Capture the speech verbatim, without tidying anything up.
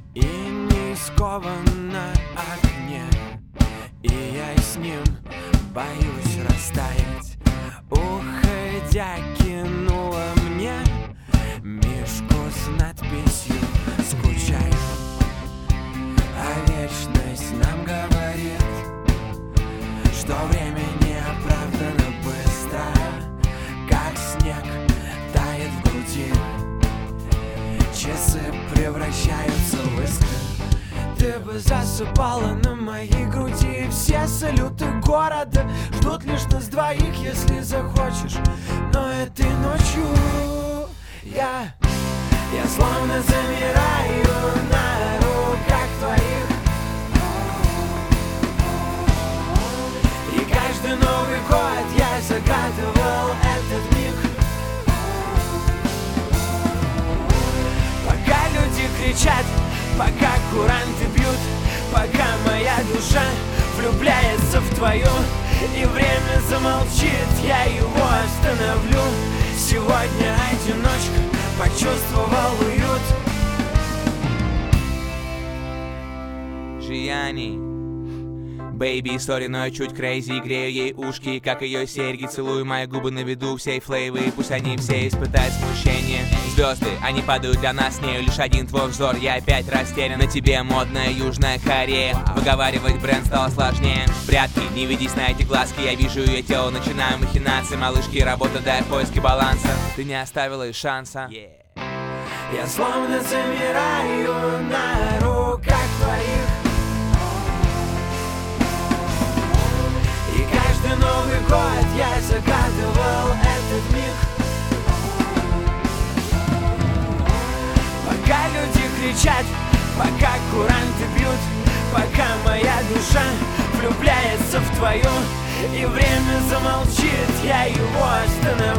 и не скован на огне, и я с ним боюсь растаять. Уходя, кинула мне мишку с надписью «Скучаю». А вечность нам говорит, что время неоправданно быстро, как снег тает в груди, часы превращаются в искры. Ты бы засыпала на моей груди, все салюты города ждут лишь нас двоих, если захочешь. Но этой ночью я, я словно замираю на руках твоих, и каждый Новый год я загадывал этот миг. Пока люди кричат, пока куранты бьют, пока моя душа влюбляется в твою, и время замолчит, я его остановлю. Сегодня одиночка почувствовал уют. Жияни Бэйби, сори, но я чуть крейзи. Грею ей ушки, как ее серьги. Целую мои губы на виду всей флейвы. Пусть они все испытают смущение. Звезды, они падают для нас с нею. Лишь один твой взор, я опять растерян. На тебе модная Южная Корея. Выговаривать бренд стало сложнее. Прятки, не ведись на эти глазки. Я вижу ее тело, начинаю махинации. Малышки, работа, дай в поиске баланса. Ты не оставила и шанса. Я словно замираю на руках твоих, каждый Новый год я загадывал этот миг. Пока люди кричат, пока куранты бьют, пока моя душа влюбляется в твою, и время замолчит, я его остановлю.